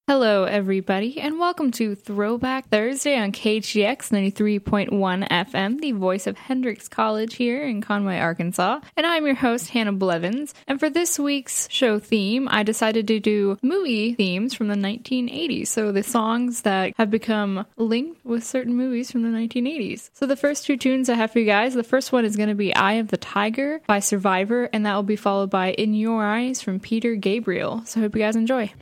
Hello, everybody, and welcome to Throwback Thursday on KGX 93.1 FM, the voice of Hendrix College here in Conway, Arkansas. And I'm your host, Hannah Blevins. And for this week's show theme, I decided to do movie themes from the 1980s. So the songs that have become linked with certain movies from the 1980s. So the first two tunes I have for you guys, the first one is going to be Eye of the Tiger by Survivor, and that will be followed by In Your Eyes from Peter Gabriel. So I hope you guys enjoy.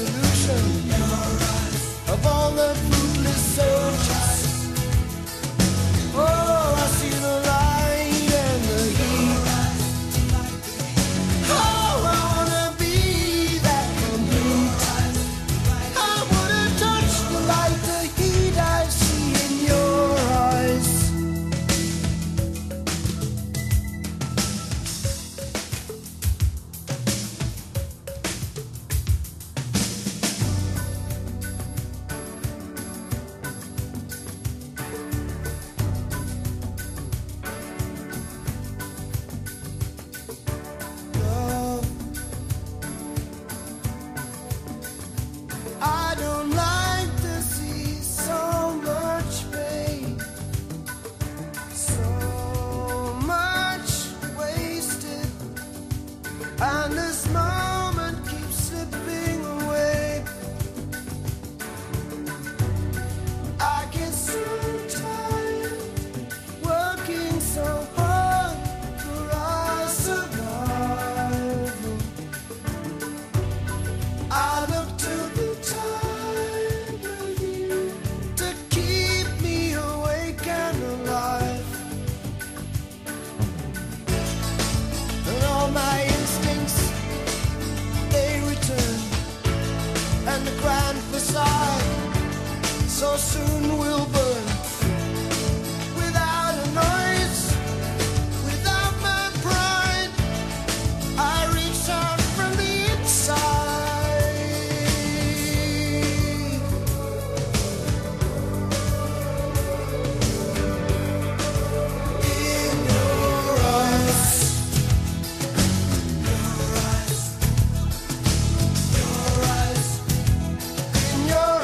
resolution of all the fruitless searches. Oh, I see the light and the heat. Oh, I wanna be that complete. I wanna touch the light, the heat I see in your eyes. I don't like to see so much pain, so much wasted, and this moment keeps slipping away. I get so tired working so hard for our survival. I look to the tide of you to keep me awake and alive. And all my instincts, they return, and the grand facade so soon will burn. Without a noise, without my pride, I reach out from the inside. In your eyes, in your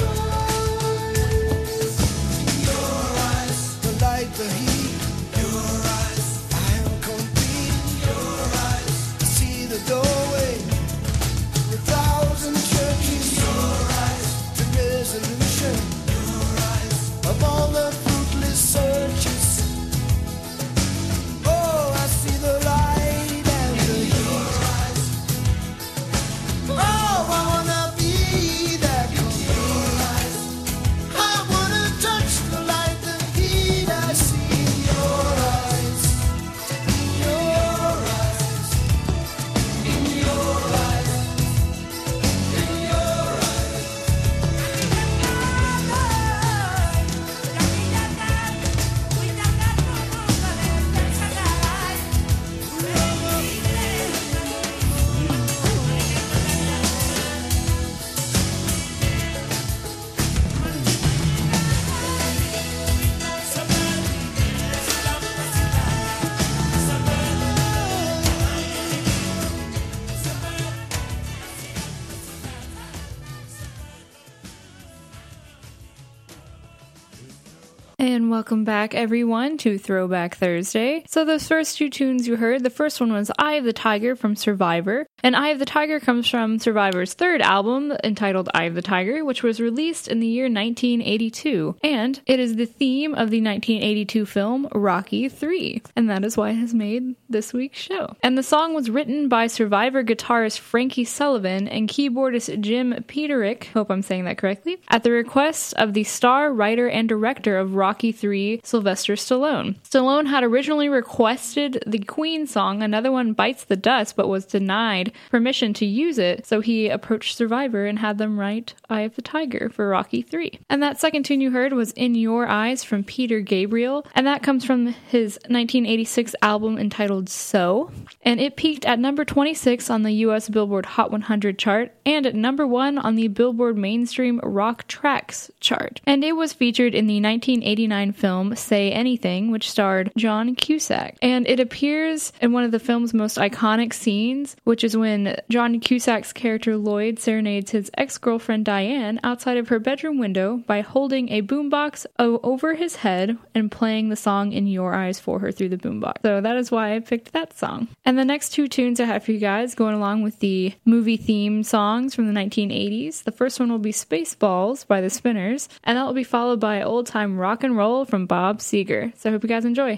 eyes, the light, the heat. Your eyes, I am complete. Your eyes, I see the doorway, the thousand churches. Your eyes, the resolution. Your eyes, of all the fruitless searches. Oh, I see the light and the heat. Oh, I wanna be that complete. I wanna touch the light, the heat I see in your eyes. In your eyes. In your eyes. In your eyes. And welcome back, everyone, to Throwback Thursday. So those first two tunes you heard, the first one was Eye of the Tiger from Survivor. And Eye of the Tiger comes from Survivor's third album, entitled Eye of the Tiger, which was released in the year 1982. And it is the theme of the 1982 film Rocky III. And that is why it has made this week's show. And the song was written by Survivor guitarist Frankie Sullivan and keyboardist Jim Peterick, hope I'm saying that correctly, at the request of the star, writer, and director of Rocky III, Sylvester Stallone. Stallone had originally requested the Queen song, Another One Bites the Dust, but was denied permission to use it, so he approached Survivor and had them write Eye of the Tiger for Rocky III. And that second tune you heard was In Your Eyes from Peter Gabriel, and that comes from his 1986 album entitled So, and it peaked at number 26 on the US Billboard Hot 100 chart and at number 1 on the Billboard Mainstream Rock Tracks chart. And it was featured in the 1989 film Say Anything, which starred John Cusack. And it appears in one of the film's most iconic scenes, which is when John Cusack's character Lloyd serenades his ex-girlfriend Diane outside of her bedroom window by holding a boombox over his head and playing the song In Your Eyes for her through the boombox. So that is why I picked that song. And the next two tunes I have for you guys going along with the movie theme songs from the 1980s. The first one will be Spaceballs by the Spinners, and that will be followed by Old Time Rock and Roll from Bob Seger. So I hope you guys enjoy.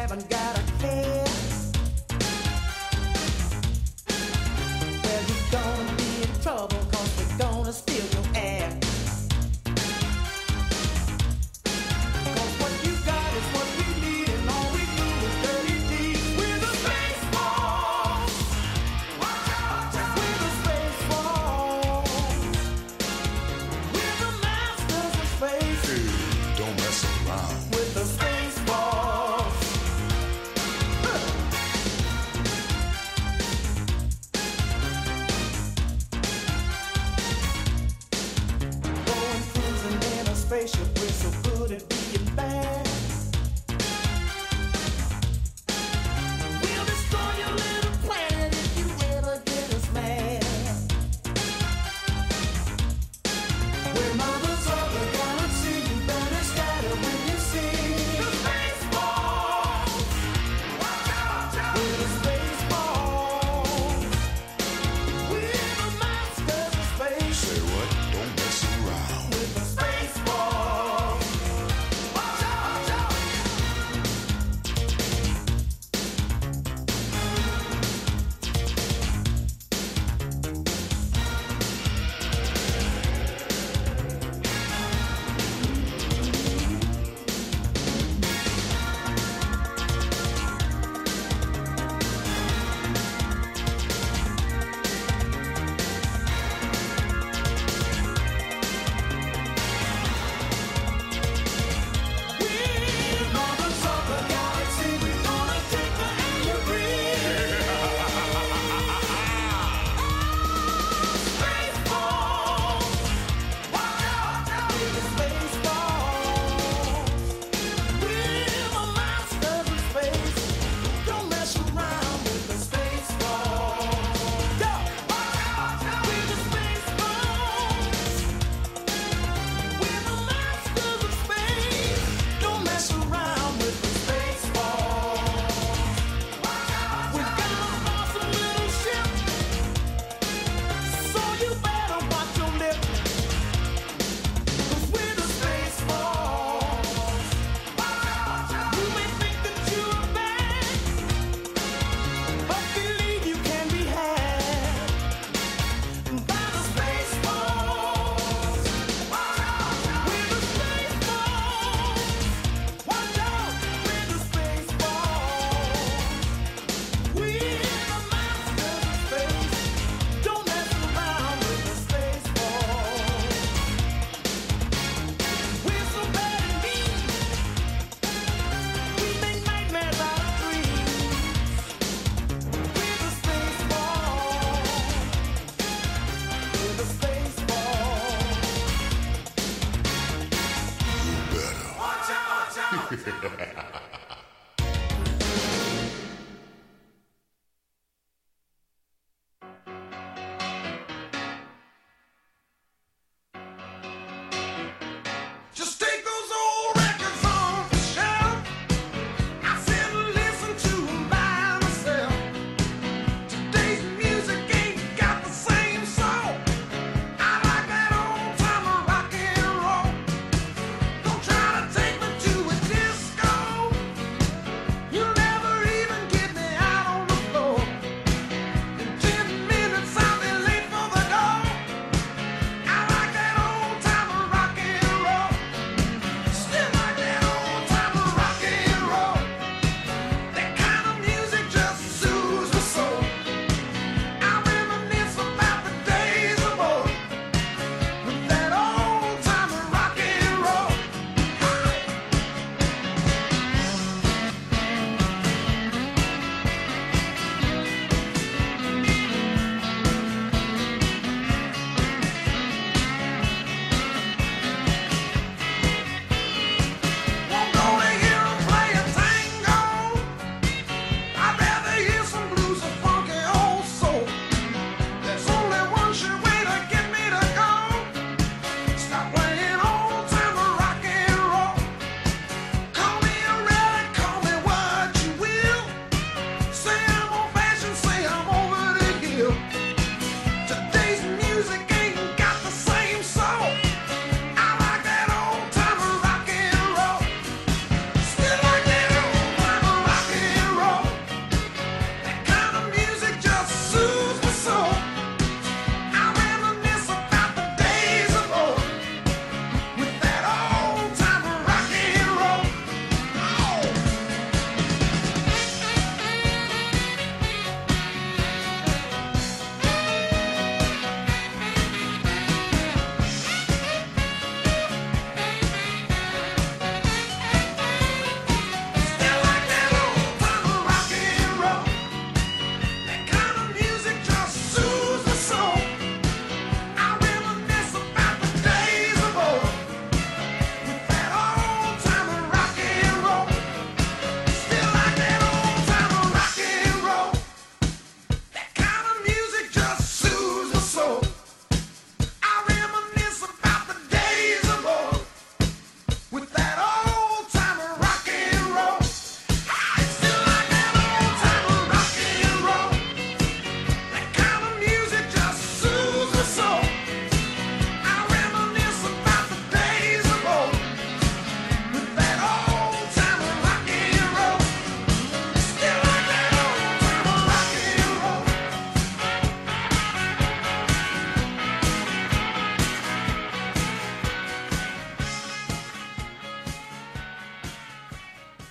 haven't got a care. Well, you're gonna be in trouble, 'cause we're gonna steal your air. 'Cause what you got is what we need, and all we do is dirty deeds. We're the Space Force. Watch out, we're the Space Force. We're the masters of space. Hey, don't mess around. With the Space Force. Going cruising in a spaceship, we're so good at being bad. We'll destroy your little planet if you ever get us mad. We're mothers of the galaxy, you better scatter when you see the Space Force. Watch out, we're the Space Force. We're the masters of space. Say what? Don't mess around. With the Space Force. Watch out, we're mothers of the galaxy. We're gonna take the air you breathe. Space Force. Watch out, we're the Space Force. We're the masters of space. Don't mess around with the Space Force. Go. Watch out, we're the Space Force. We're the masters of space. Don't mess around with the Space Force. We've got an awesome little ship, so you better watch your lip. 'Cause we're the Space Force. You may think that you're bad, but believe you can be had by the Space Force. We're the Space Force. Watch out, we're the Space Force. We're the masters of space. Don't mess around with the Space Force. We're so bad and mean, we make nightmares out of dreams. We're the Space Force. We're the Space Force. Watch out, watch out. Just take those old records off the shelf. I sit and listen to 'em by myself. Today's music ain't got the same soul. I like that old time rock and roll. Don't try to take me to a disco.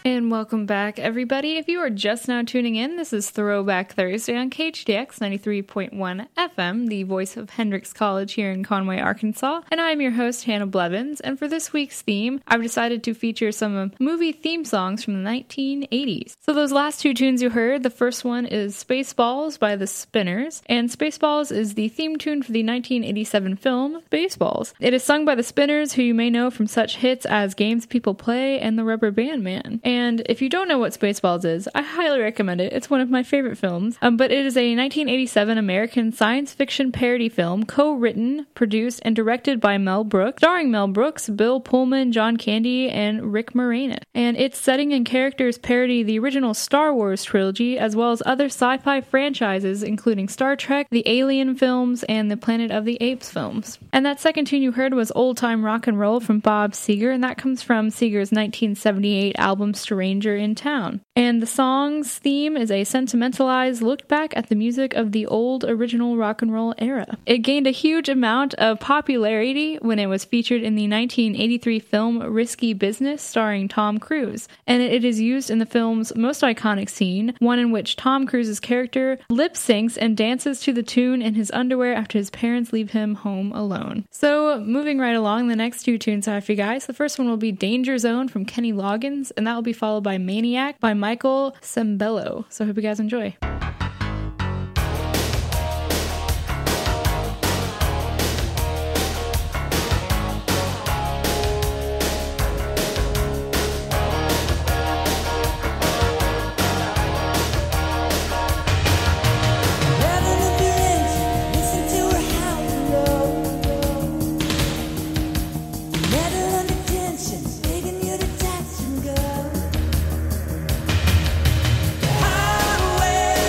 And welcome back, everybody. If you are just now tuning in, this is Throwback Thursday on KHDX 93.1 FM, the voice of Hendrix College here in Conway, Arkansas. And I am your host, Hannah Blevins. And for this week's theme, I've decided to feature some movie theme songs from the 1980s. So those last two tunes you heard, the first one is Spaceballs by the Spinners. And Spaceballs is the theme tune for the 1987 film Spaceballs. It is sung by the Spinners, who you may know from such hits as Games People Play and The Rubber Band Man. And if you don't know what Spaceballs is, I highly recommend it. It's one of my favorite films. But it is a 1987 American science fiction parody film co-written, produced, and directed by Mel Brooks, starring Mel Brooks, Bill Pullman, John Candy, and Rick Moranis. And its setting and characters parody the original Star Wars trilogy, as well as other sci-fi franchises, including Star Trek, the Alien films, and the Planet of the Apes films. And that second tune you heard was Old Time Rock and Roll from Bob Seger, and that comes from Seger's 1978 album Stranger in Town. And the song's theme is a sentimentalized look back at the music of the old original rock and roll era. It gained a huge amount of popularity when it was featured in the 1983 film Risky Business starring Tom Cruise. And it is used in the film's most iconic scene, one in which Tom Cruise's character lip syncs and dances to the tune in his underwear after his parents leave him home alone. So moving right along, the next two tunes I have for you guys. The first one will be Danger Zone from Kenny Loggins, and that will be followed by Maniac by Michael Sembello. So I hope you guys enjoy. Highway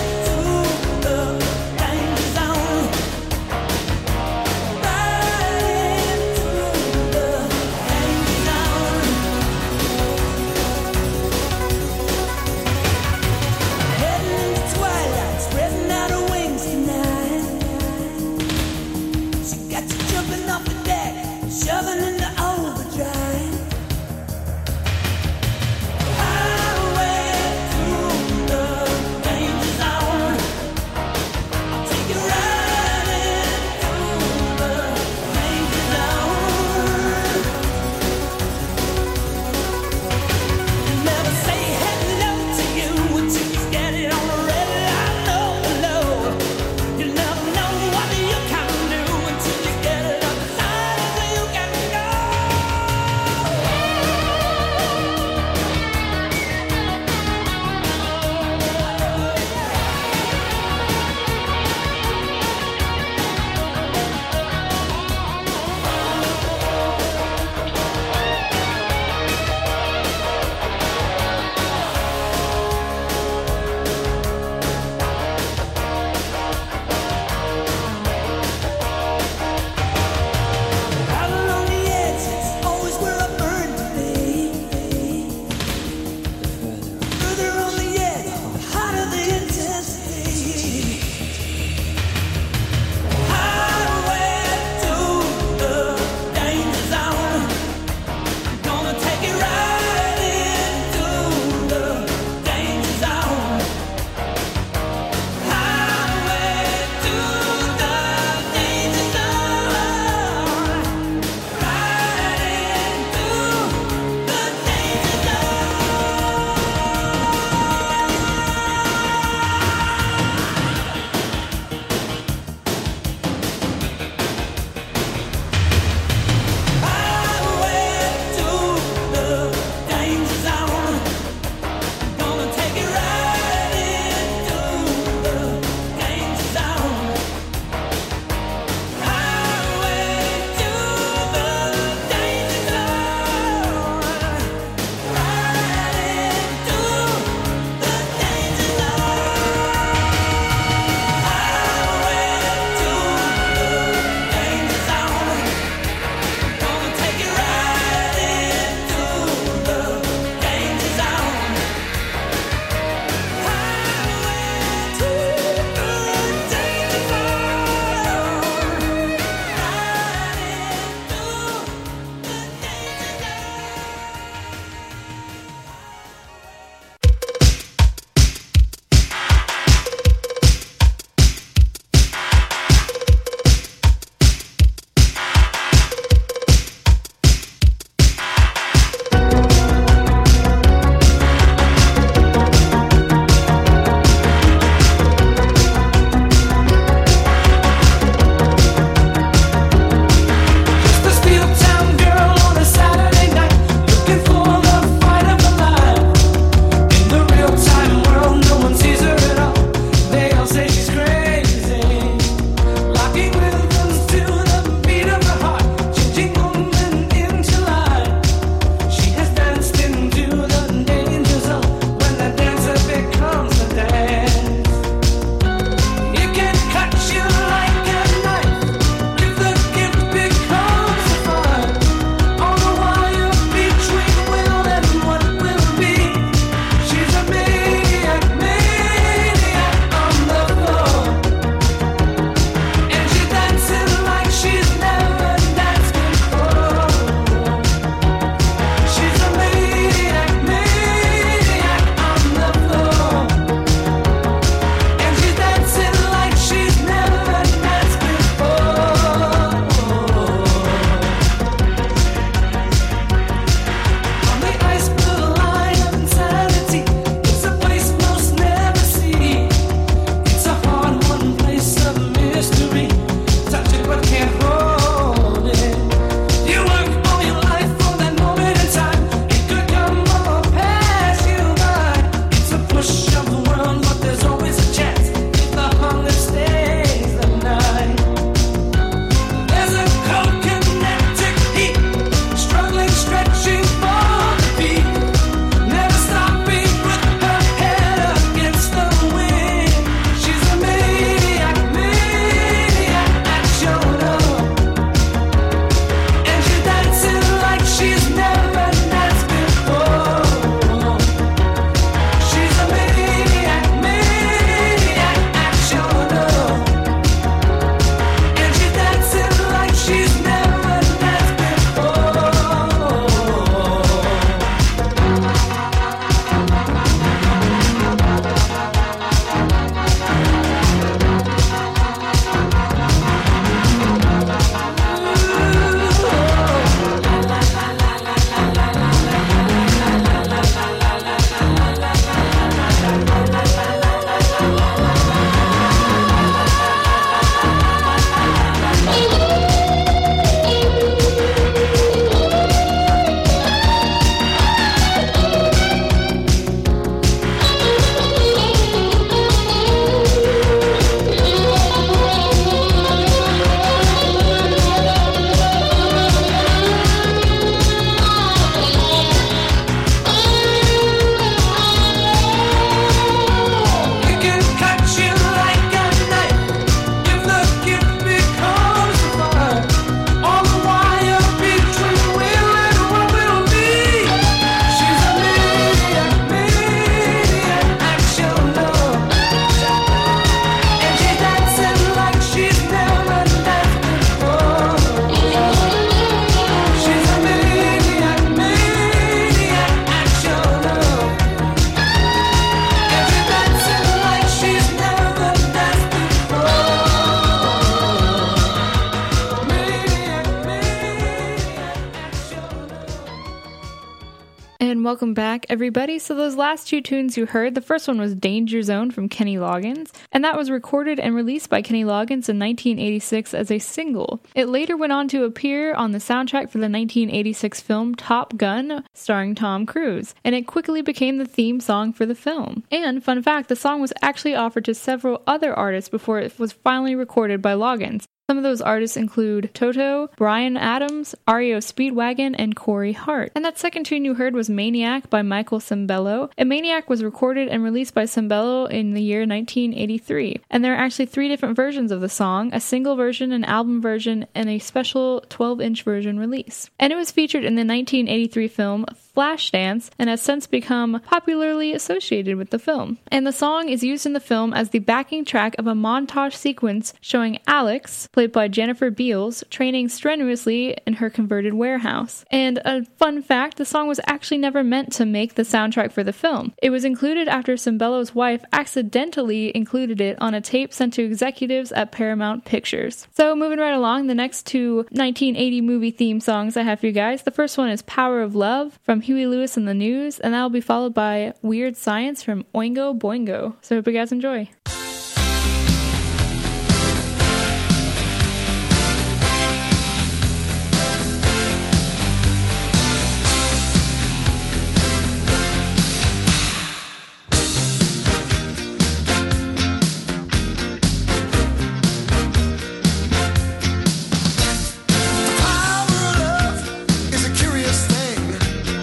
welcome back, everybody. So those last two tunes you heard, the first one was Danger Zone from Kenny Loggins, and that was recorded and released by Kenny Loggins in 1986 as a single. It later went on to appear on the soundtrack for the 1986 film Top Gun, starring Tom Cruise, and it quickly became the theme song for the film. And, fun fact, the song was actually offered to several other artists before it was finally recorded by Loggins. Some of those artists include Toto, Bryan Adams, REO Speedwagon, and Corey Hart. And that second tune you heard was Maniac by Michael Sembello. And Maniac was recorded and released by Sembello in the year 1983. And there are actually 3 different versions of the song, a single version, an album version, and a special 12-inch version release. And it was featured in the 1983 film Flashdance and has since become popularly associated with the film. And the song is used in the film as the backing track of a montage sequence showing Alex, played by Jennifer Beals, training strenuously in her converted warehouse. And a fun fact, the song was actually never meant to make the soundtrack for the film. It was included after Sembello's wife accidentally included it on a tape sent to executives at Paramount Pictures. So moving right along, the next 2 1980 movie theme songs I have for you guys. The first one is Power of Love from Huey Lewis and the News, and that will be followed by Weird Science from Oingo Boingo. So hope you guys enjoy.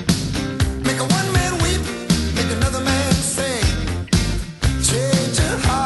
Make a one man weep, make another man sing. Change your heart.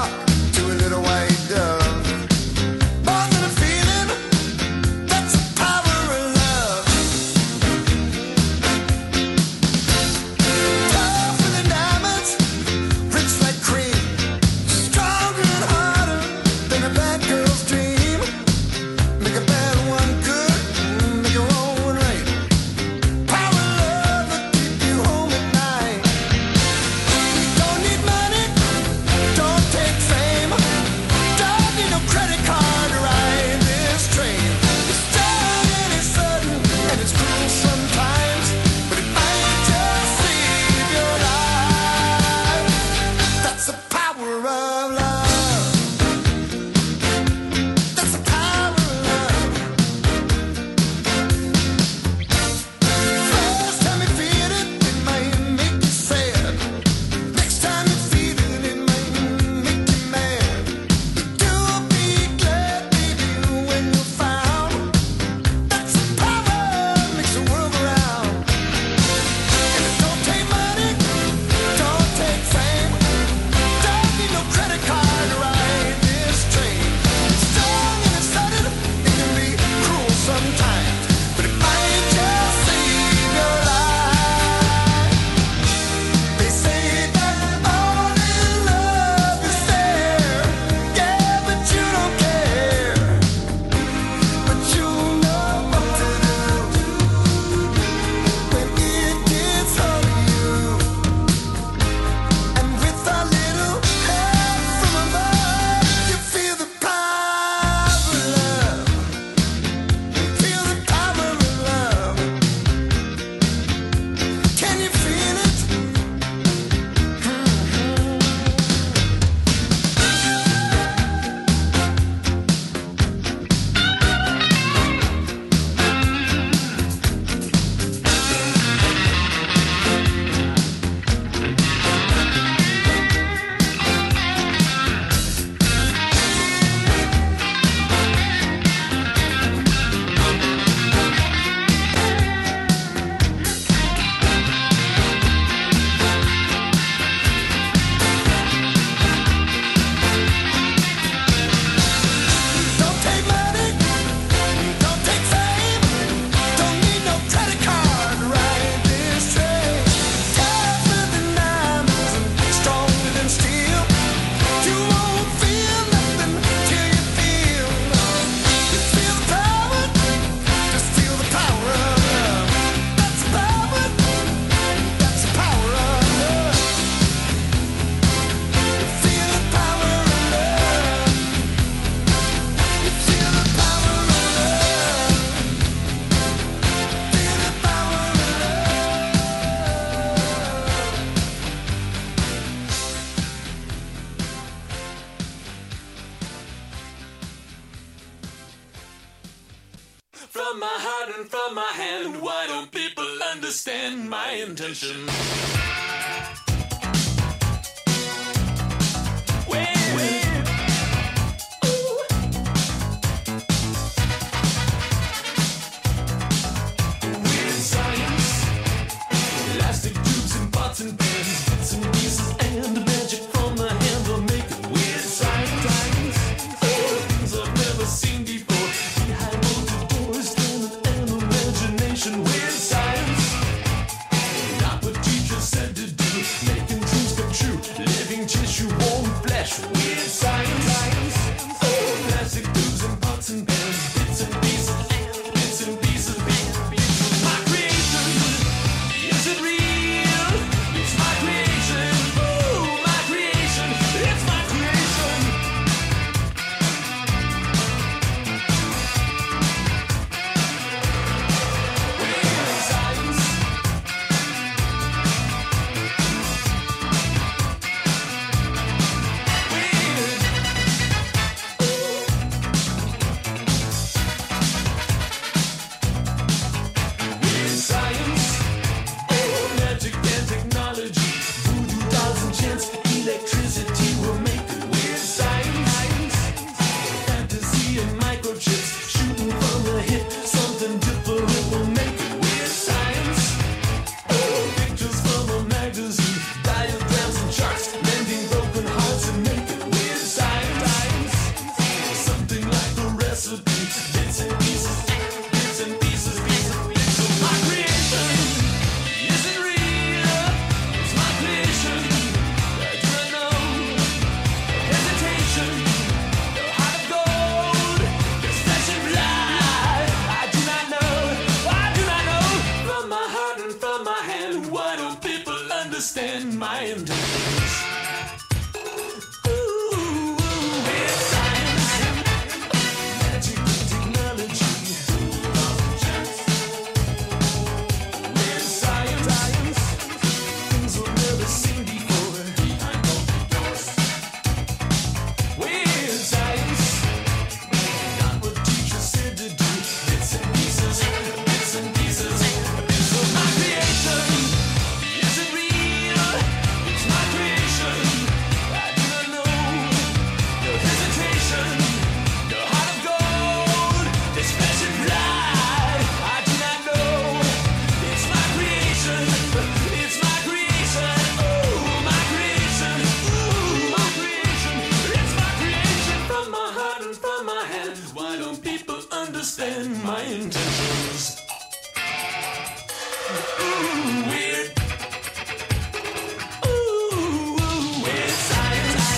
from my heart and from my hand. Why don't people understand my intention? And bands, bits and pieces, and magic from the hand will make it weird science. Things I've never seen before. Behind bolted doors, standing an imagination. Weird science. Not what teachers said to do. Making dreams come true. Living tissue, warm flesh. Weird science. Plastic tubes and pots and pans, bits and pieces, and bits and pieces. My creation, is it real? Understand my intentions. Ooh, weird science, magic and technology. Weird science, things we've never seen before. Behind open doors. Weird science, not what teachers said to do. Bits and pieces, bits and pieces, bits of my creation. Is it real? Understand my intentions. Ooh, weird. Ooh, weird science.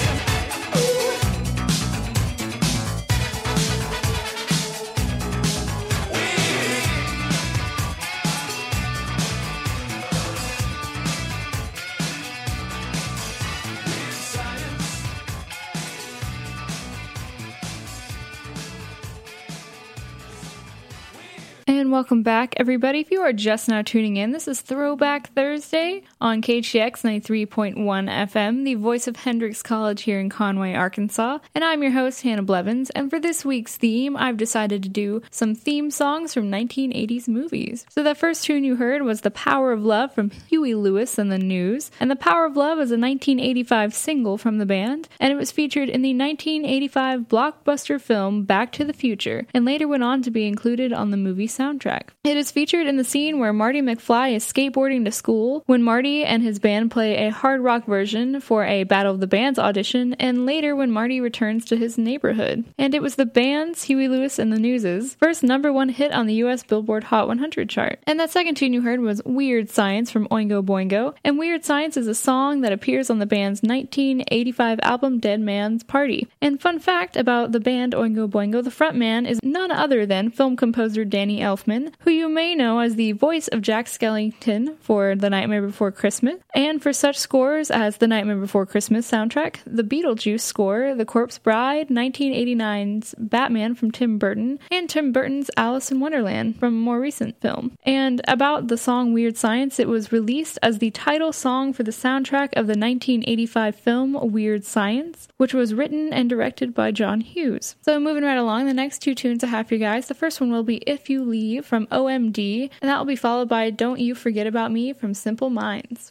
And welcome back, everybody. If you are just now tuning in, this is Throwback Thursday on KGX 93.1 FM, the voice of Hendrix College here in Conway, Arkansas. And I'm your host, Hannah Blevins. And for this week's theme, I've decided to do some theme songs from 1980s movies. So the first tune you heard was The Power of Love from Huey Lewis and the News. And The Power of Love is a 1985 single from the band, and it was featured in the 1985 blockbuster film Back to the Future, and later went on to be included on the movie soundtrack. It is featured in the scene where Marty McFly is skateboarding to school, when Marty and his band play a hard rock version for a Battle of the Bands audition, and later when Marty returns to his neighborhood. And it was the band's, Huey Lewis and the News', first #1 hit on the US Billboard Hot 100 chart. And that second tune you heard was Weird Science from Oingo Boingo, and Weird Science is a song that appears on the band's 1985 album Dead Man's Party. And fun fact about the band Oingo Boingo, the frontman is none other than film composer Danny Elfman, who you may know as the voice of Jack Skellington for The Nightmare Before Christmas, and for such scores as the Nightmare Before Christmas soundtrack, the Beetlejuice score, The Corpse Bride, 1989's Batman from Tim Burton, and Tim Burton's Alice in Wonderland from a more recent film. And about the song Weird Science, it was released as the title song for the soundtrack of the 1985 film Weird Science, which was written and directed by John Hughes. So moving right along, the next two tunes I have for you guys, the first one will be If You Leave You from OMD, and that will be followed by Don't You Forget About Me from Simple Minds.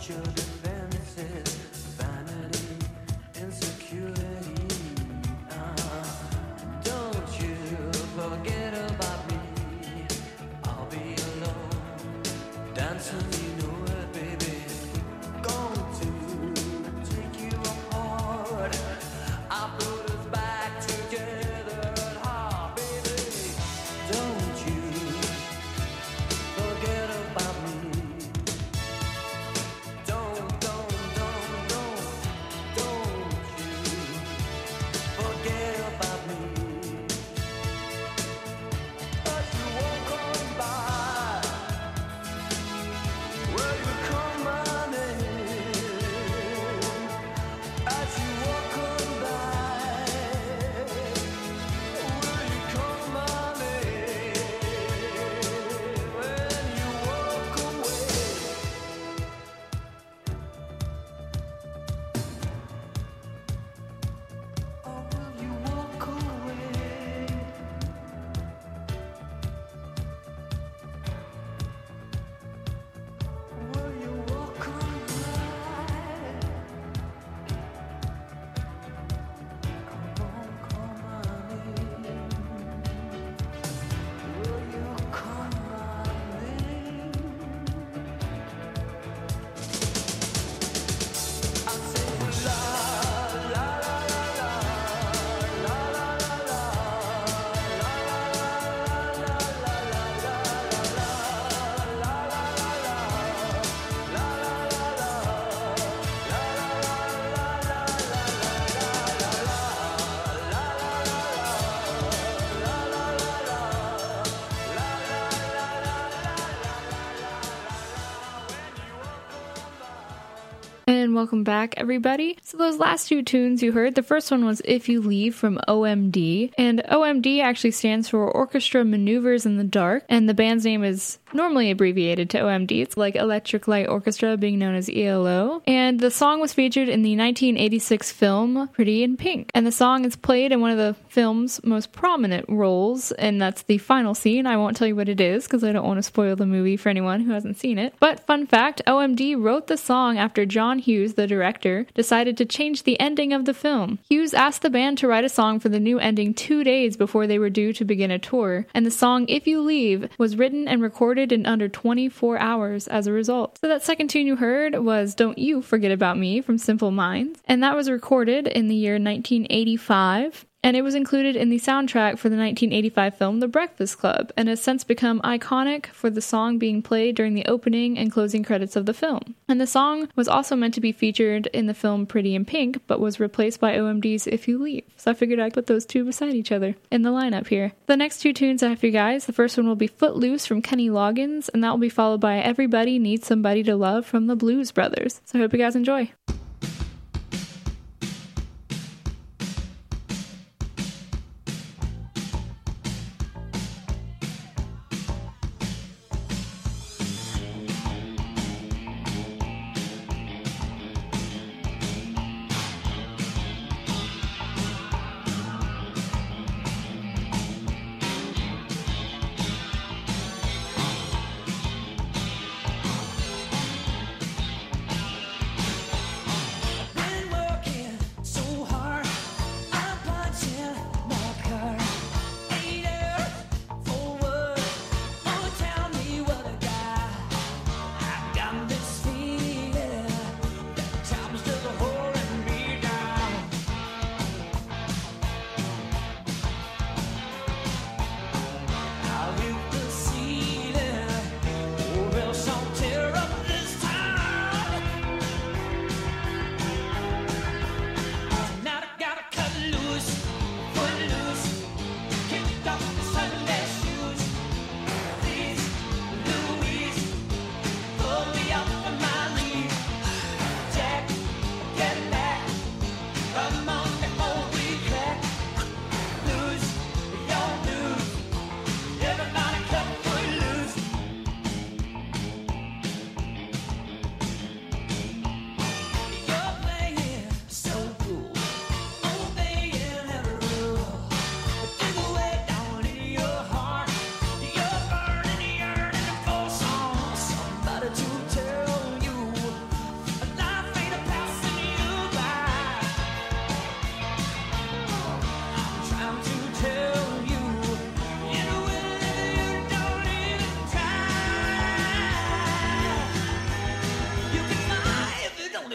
your defenses, vanity, insecurity. Don't you forget about me. I'll be alone, dancing, you know it, baby. Going to take you apart. I put us back together at heart, baby. Don't you forget about me. Don't you forget about me. As you walk on by, will you call my name? As you walk on by, will you call my name? When you walk away. Or will you walk away? Will you walk away? Come on, call my name. Will you call my name? I say la la la la la la la la la And welcome back, everybody. So those last two tunes you heard, the first one was If You Leave from OMD. And OMD actually stands for Orchestra Maneuvers in the Dark. And the band's name is normally abbreviated to OMD. It's like Electric Light Orchestra, being known as ELO. And the song was featured in the 1986 film Pretty in Pink. And the song is played in one of the film's most prominent roles, and that's the final scene. I won't tell you what it is because I don't want to spoil the movie for anyone who hasn't seen it. But fun fact, OMD wrote the song after John Hughes, the director, decided to change the ending of the film. Hughes asked the band to write a song for the new ending 2 days before they were due to begin a tour, and the song If You Leave was written and recorded in under 24 hours as a result. So that second tune you heard was Don't You Forget About Me from Simple Minds, and that was recorded in the year 1985. And it was included in the soundtrack for the 1985 film The Breakfast Club, and has since become iconic for the song being played during the opening and closing credits of the film. And the song was also meant to be featured in the film Pretty in Pink, but was replaced by OMD's If You Leave. So I figured I'd put those two beside each other in the lineup here. The next two tunes I have for you guys, the first one will be Footloose from Kenny Loggins, and that will be followed by Everybody Needs Somebody to Love from the Blues Brothers. So I hope you guys enjoy. I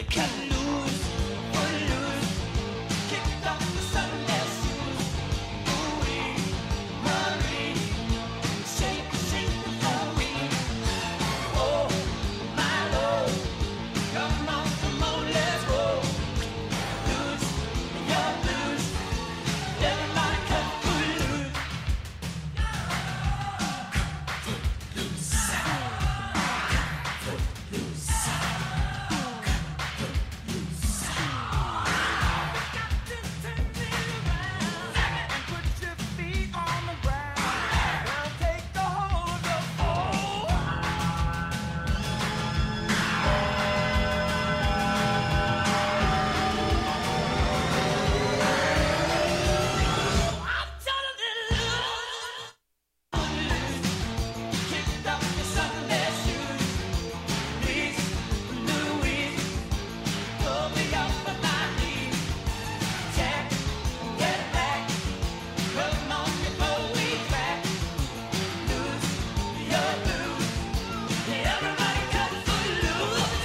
everybody cut loose, footloose. Kicked off the Sunday shoes. Ooh-wee, Marie, shake, shake the floor. Oh, my Lord, come on, let's go. Loose, you're loose. Everybody cut footloose. Put your feet on the ground. Now take the whole of the floor. I'm telling you, loose. Kicked off your Sunday shoes. Please, Louise, pull me up on my knees. Jack, get back. Come on before we crack. Loose, you're loose. Everybody cut footloose.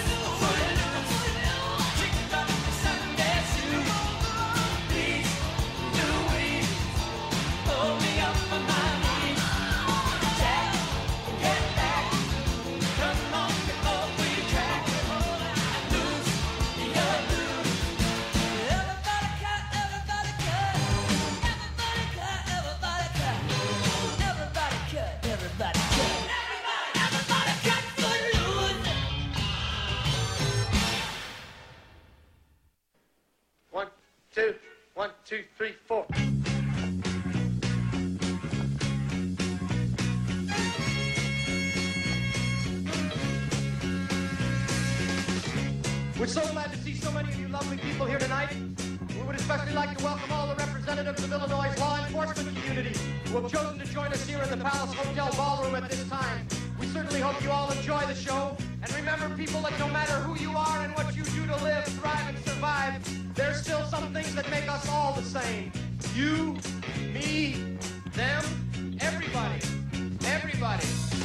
Kicked off your Sunday shoes. Please, Louise, pull me up on my knees. Jack, get back. Come on before we crack. Loose, you're loose. Everybody cut, everybody cut. Everybody cut, everybody cut. Everybody cut, everybody cut. Everybody cut footloose. 1, 2, 1, 2, 3, 4. We're so glad to see so many of you lovely people here tonight. We would especially like to welcome all the representatives of Illinois' law enforcement community who have chosen to join us here in the Palace Hotel Ballroom at this time. We certainly hope you all enjoy the show. And remember, people, that no matter who you are and what you do to live, thrive, and survive, there's still some things that make us all the same. You, me, them, everybody. Everybody.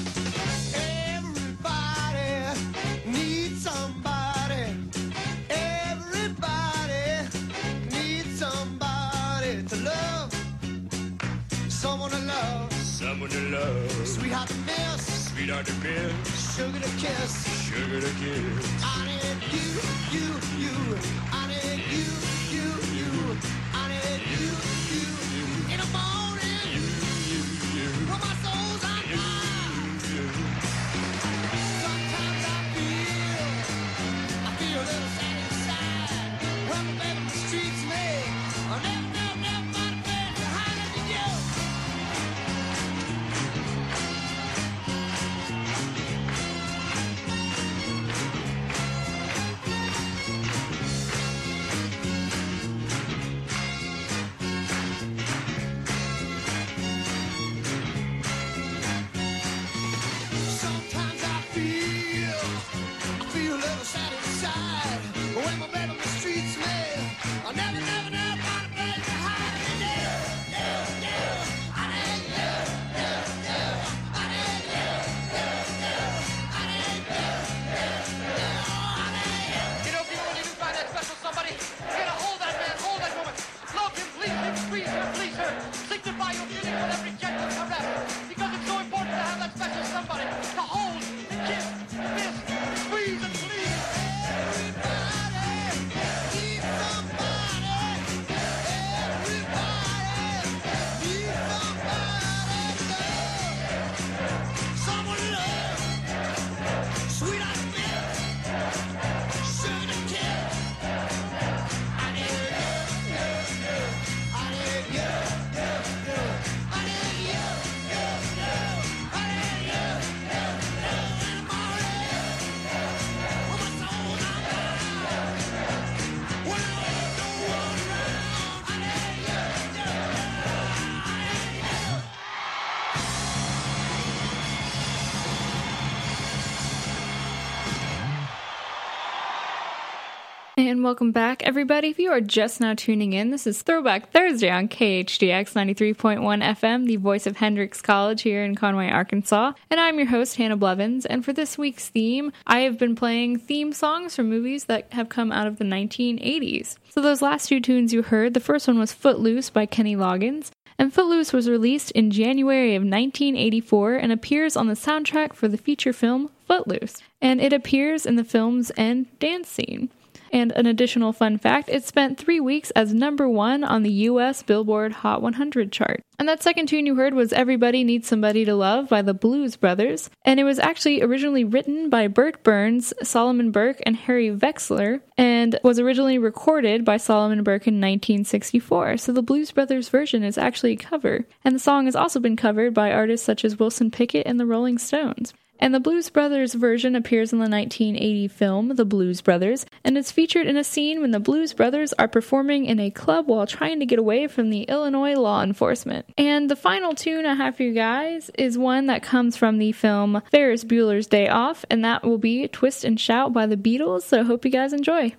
Everybody needs somebody. Everybody needs somebody to love. Someone to love. Someone to love, Sweetheart to miss. sweetheart to miss, Sugar to kiss. sugar to kiss. I need you. I need you. I need you. In the morning. When my soul's on fire. Sometimes I feel a little sad inside. Well, baby, the streets me. I'll never find a place behind it to you. And welcome back, everybody. If you are just now tuning in, this is Throwback Thursday on KHDX 93.1 FM, the voice of Hendrix College here in Conway, Arkansas. And I'm your host, Hannah Blevins. And for this week's theme, I have been playing theme songs from movies that have come out of the 1980s. So those last two tunes you heard, the first one was Footloose by Kenny Loggins. And Footloose was released in January of 1984 and appears on the soundtrack for the feature film Footloose. And it appears in the film's end dance scene. And an additional fun fact, it spent 3 weeks as number 1 on the US Billboard Hot 100 chart. And that second tune you heard was Everybody Needs Somebody to Love by the Blues Brothers. And it was actually originally written by Burt Burns, Solomon Burke, and Harry Vexler, and was originally recorded by Solomon Burke in 1964. So the Blues Brothers version is actually a cover. And the song has also been covered by artists such as Wilson Pickett and the Rolling Stones. And the Blues Brothers version appears in the 1980 film The Blues Brothers, and it's featured in a scene when the Blues Brothers are performing in a club while trying to get away from the Illinois law enforcement. And the final tune I have for you guys is one that comes from the film Ferris Bueller's Day Off, and that will be Twist and Shout by the Beatles, so I hope you guys enjoy.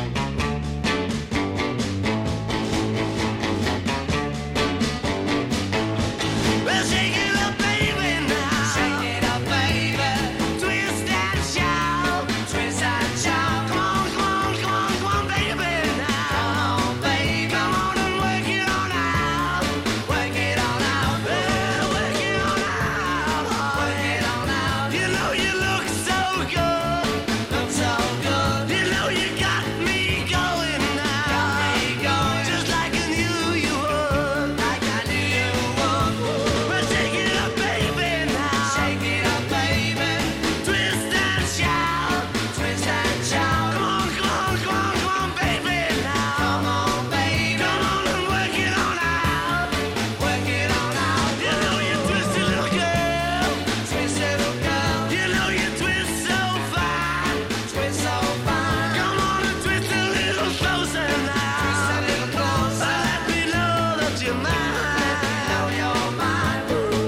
Well, shake it up, baby, now. Shake it up, baby. Twist and shout. Twist and shout. Come on, come on, come on, come on, baby, now. Come on, baby. Come on and work it on out. Work it on out. Well, work it on out. Work it on out. You know you look so good. Look so good. You know you got me going now. Got me going. Just like I knew you would. Like I knew you would. Well, shake it up, baby, now. Shake it up, baby. Twist and shout. Twist and shout. Come on, come on, come on, come on, baby, now. Come on, baby. Come on and work it on out. Work it on out. You know you twist it, little girl. Twist it, little girl. You know you twist so fine. Twist so fine. Come on and twist a little closer now. Twist a little closer. Let me know that you're mine. Know you're mine.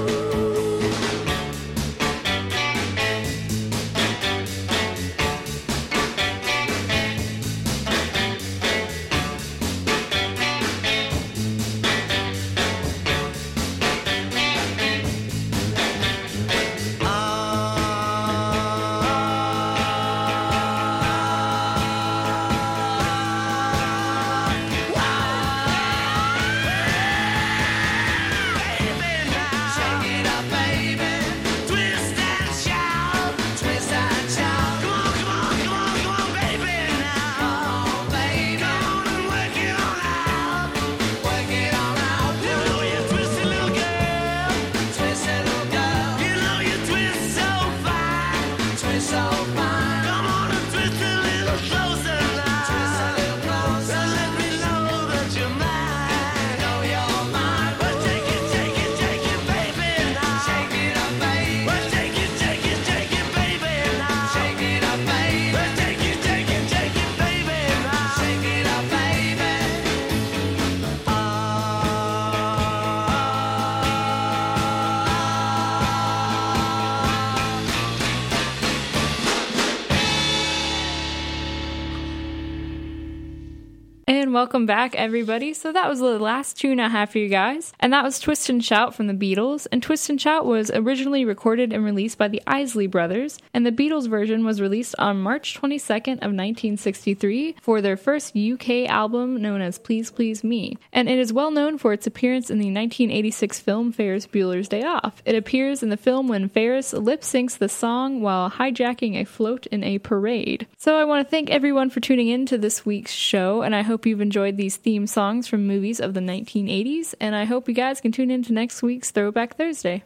Baby, now. Shake it up, baby. Twist and shout. Twist and shout. Come on, come on, come on, come on, baby, now. Come on, baby. Come on and work it on out. Work it on out. You know you twist it, little girl. Twist it, little girl. You know you twist so fine. Twist so fine. Come on and twist a little closer now. Twist a little closer. Let me know that you're mine. Know you're mine. Well, take it, baby, now. Shake it up, baby. Well, take it, baby, now. Shake it up, baby. Well, take it, baby, now. Shake it up, baby. And welcome back, everybody. So that was the last tune I have for you guys. And that was Twist and Shout from the Beatles. And Twist and Shout was originally recorded and released by the Isley Brothers. And the Beatles version was released on March 22nd of 1963 for their first UK album known as Please Please Me. And it is well known for its appearance in the 1986 film Ferris Bueller's Day Off. It appears in the film when Ferris lip-syncs the song while hijacking a float in a parade. So I want to thank everyone for tuning in to this week's show, and I hope you've enjoyed these theme songs from movies of the 1980s, and I hope you guys can tune in to next week's Throwback Thursday.